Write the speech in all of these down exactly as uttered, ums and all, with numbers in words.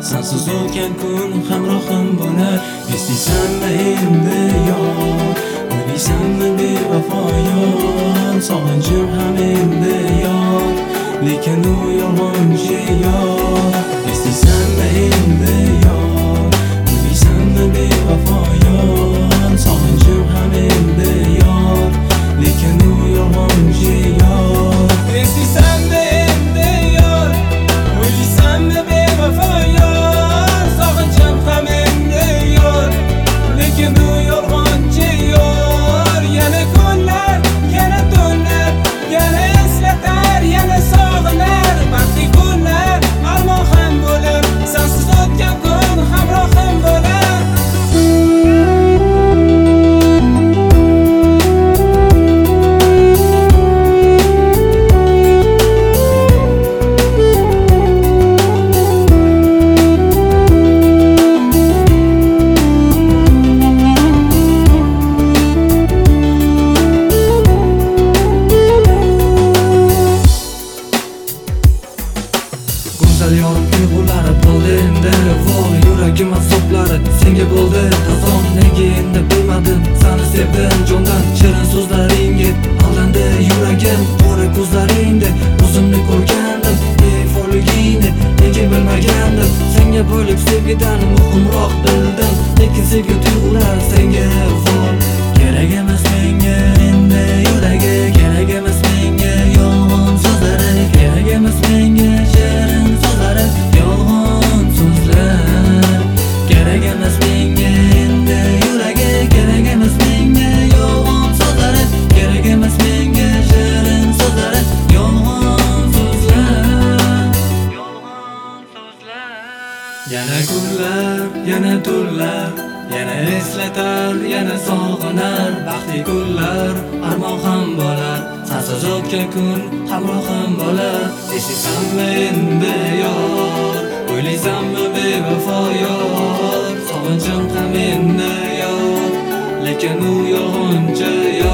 sensiz o'tgan kun hamrohim bo'lar. Eslaysanmi endi yor, o'ylaysanmi bevafo yor, sog'inchim ham endi yor, lekin u yolg'onchi yor. Eslaysanmi endi yor, o'ylaysanmi bevafo yor, sog'inchim ham endi yor, lekin u yolg'onchi yor. Eslaysanmi endi yor, o'ylaysanmi bevafo yor, sog'inchim ham endi yor, lekin u yolg'onchi yor. Yana kunlar, yana tunlar, yana eslatar, yana sog'inar, baxtli kunlar armon ham bo'lar, sensiz o'tgan kun hamrohim bo'lar. Go'zal yorug' tuyg'ulari bo'ldi endi, voy yuragim azoblari senga bo'ldi tazom. Nega endi bilmadim, seni sevdim jondan, shirin so'zlaringga aldandi yuragim. Qora ko'zlaringda o'zimni ko'rgandim, befoligingni nega bilmagandim. Senga bo'lib sevgidan muhimroq bildim, lekin sevgi tuyg'ular senga voy kerak emas menga endi yuragi, kerak emas menga yolg'on so'zlari, kerak emas menga shirin so'zlari, yolg'on so'zlar, kerak emas menga endi yuragi, kerak emas menga yolg'on so'zlari, kerak emas menga shirin so'zlari, yolg'on so'zlar, yolg'on so'zlar. Yana kunlar, yana tunlar, yana eslatar, yana sog'inar, baxtli kunlar armon ham bo'lar, sensiz o'tgan kun hamrohim bo'lar. Eslaysanmi endi yor, o'ylaysanmi bevafo yor, sog'inchim ham endi yor, lekin u yolg'onchi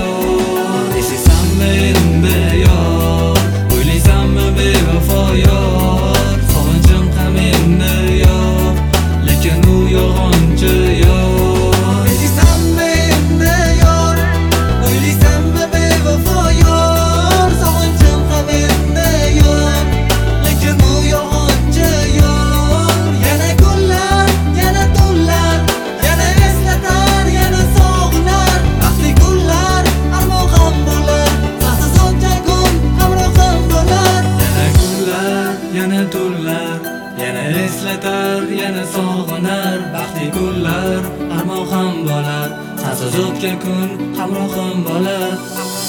yor. Eslaysanmi endi yor, o'ylaysanmi bevafo yor, sog'inchim ham endi yor, lekin u yolg'onchi yor. Eslaysanmi endi yor, o'ylaysanmi bevafo yor, sog'inchim ham endi yor, lekin u yolg'onchi yor. Yana kunlar, yana tunlar, yana eslatar, yana sog'inar, baxtli kunlar armon ham bo'lar, sensiz o'tgan kun hamrohim bo'lar. Yana kunlar, yana tunlar, yana eslatar, yana sog'inar, baxtli kunlar armon ham bo'lar, sensiz o'tgan kun hamrohim bo'lar.